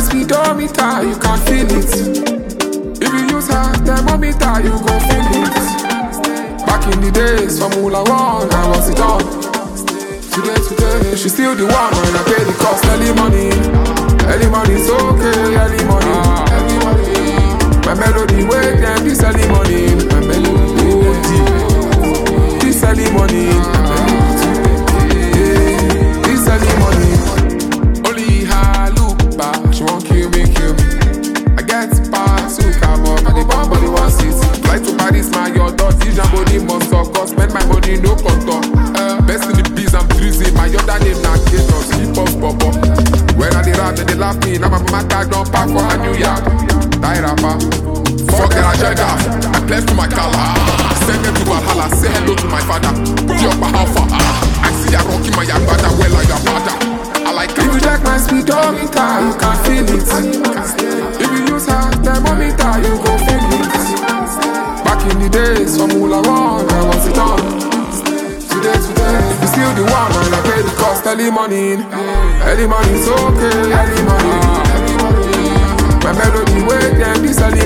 speedometer, you can feel it. If you use her thermometer, you gon' feel it. Back in the days, Formula 1, I was it on. Today, she's still the one, and I pay the cost. Early money's okay, early money. My melody, wait, them, this early money. My melody, this early money. This early money. Only her look back, she won't kill me. I get past Suka, but the bomb body wants it. Fly to Paris, my your dot. This body must of course, spend my money, no contour. Best in the biz, I'm freezing. My other name, not Gatos, hip hop, pop. When I did rap, they laugh me. Now my mama tag don't pack for a New York. Die rapper. Fuck that agenda. I pledge to my color. Send them to Valhalla. Say hello to my father. Put your alpha. I see ya rocking my yagbada well like your father. I like it. If you check my speedometer, you can feel it. If you use her thermometer, you gon' feel it. Back in the days, Formula 1, I was it on. Today, you still the one, and I pay the cost. Early money's okay, early money. My melody, wait, them, this early